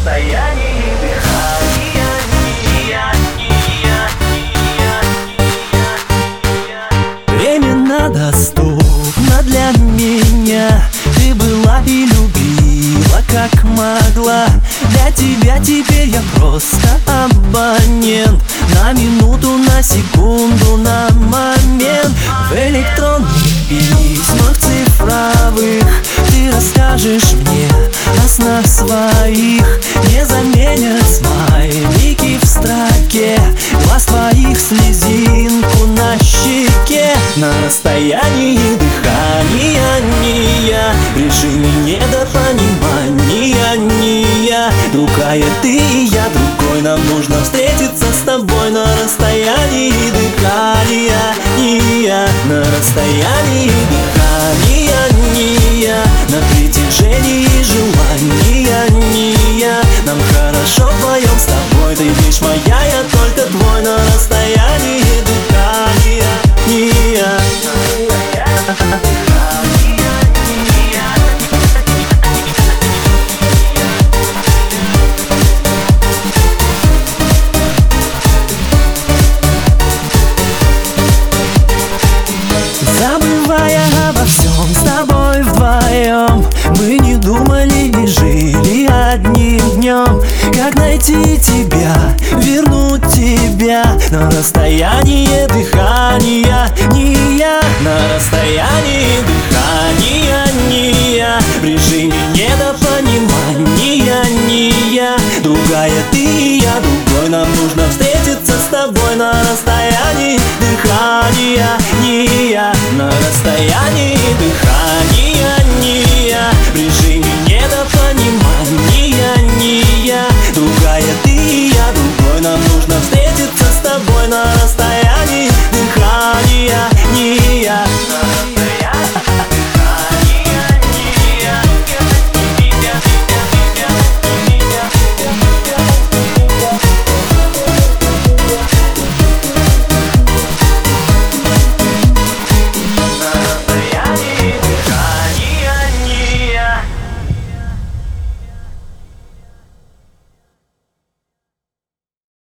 расстоянии дыхания. Временно доступна для меня. Ты была и любила, как могла. Для тебя теперь я просто абонент. На минуту, на секунду, на момент. В электронных письмах цифровых ты расскажешь мне о снах своих. Не заменят смайлики в строке глаз твоих, слезинку на щеке. На расстоянии дыхания не я, прижими недопонимания не я. Другая ты и я, другой, нам нужно встретиться с тобой. На расстоянии дыхания не я, на расстоянии дыхания не я, на притяжении желания не я. Нам хорошо вдвоем с тобой, ты лишь моя, я только твой. На расстоянии дыхания не я. Забывая обо всем с тобой вдвоем, мы не думали и жили одним днем. Как найти тебя, вернуть тебя. На расстоянии дыхания не я, на расстоянии дыхания.